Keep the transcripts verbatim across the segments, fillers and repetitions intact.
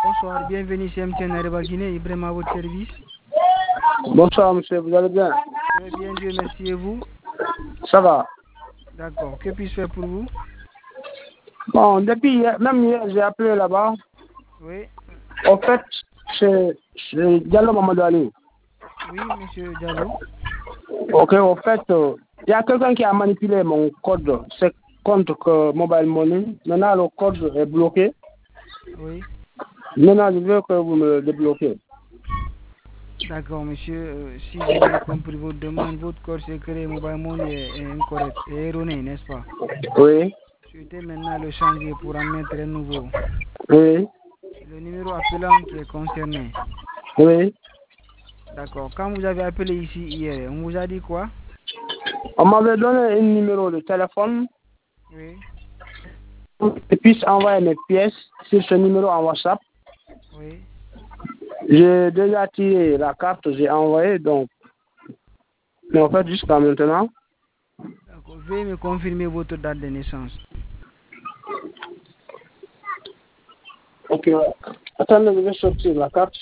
Bonsoir, bienvenue chez M T N Areba Guinée, Ibrahim à votre service. Bonsoir monsieur, vous allez bien? Très bien, Dieu merci, et vous? Ça va. D'accord, que puis-je faire pour vous? Bon, depuis hier, même hier, j'ai appelé là-bas. Oui. En fait, c'est Diallo Mamadou Ali. Oui, monsieur Diallo. Ok, en fait, il euh, y a quelqu'un qui a manipulé mon code, c'est compte que Mobile Money. Maintenant, le code est bloqué. Oui. Maintenant, je veux que vous me le débloquez. D'accord, monsieur. Euh, si j'ai bien compris votre demande, votre code secret Mobile Money est, est incorrect, est erroné, n'est-ce pas? Oui. Souhaitez maintenant le changer pour en mettre un nouveau. Oui. Le numéro appelant qui est concerné. Oui. D'accord. Quand vous avez appelé ici hier, on vous a dit quoi? On m'avait donné un numéro de téléphone. Oui. Je puisse envoyer mes pièces sur ce numéro en WhatsApp. Oui. J'ai déjà tiré la carte, j'ai envoyé, donc. Mais en fait, jusqu'à maintenant. D'accord. Veuillez me confirmer votre date de naissance. Ok. Attendez, je vais sortir la carte.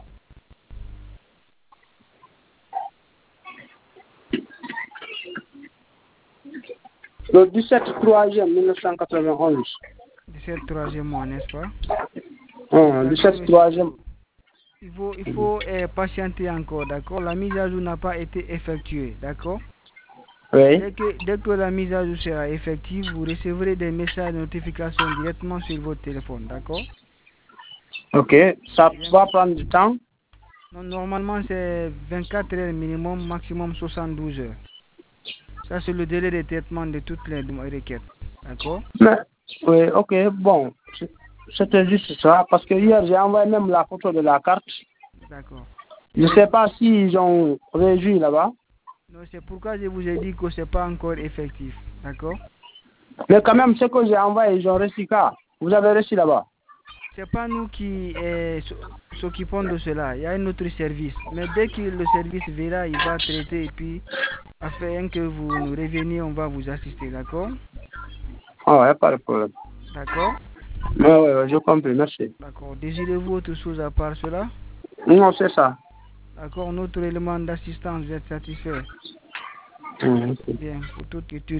Le dix-sept troisième mille neuf cent quatre-vingt-onze. dix-sept troisième mois, n'est-ce pas? Hum, dix-sept troisième. Il faut, il faut euh, patienter encore, d'accord? La mise à jour n'a pas été effectuée, d'accord? Oui. Dès que, dès que la mise à jour sera effective, vous recevrez des messages de notification directement sur votre téléphone, d'accord? Ok. Ça va prendre du temps? Non, normalement, c'est vingt-quatre heures minimum, maximum soixante-douze heures. Ça, c'est le délai de traitement de toutes les requêtes, d'accord? Mais, oui, ok, bon. C'était juste ça, parce que hier, j'ai envoyé même la photo de la carte. D'accord. Je ne sais pas s'ils ont réagi là-bas. Non, c'est pourquoi je vous ai dit que ce n'est pas encore effectif, d'accord? Mais quand même, ce que j'ai envoyé, ils ont reçu ça. Vous avez reçu là-bas? C'est pas nous qui eh, s'occupons de cela. Il y a un autre service. Mais dès que le service verra, il va traiter et puis afin que vous nous reveniez, on va vous assister, d'accord? Ah, il n'y a pas de problème. D'accord? Oui, oui, ouais, je comprends, merci. D'accord. Désirez-vous autre chose à part cela? Non, c'est ça. D'accord. Notre élément d'assistance, vous êtes satisfait? Mmh. Bien. Pour toute étude.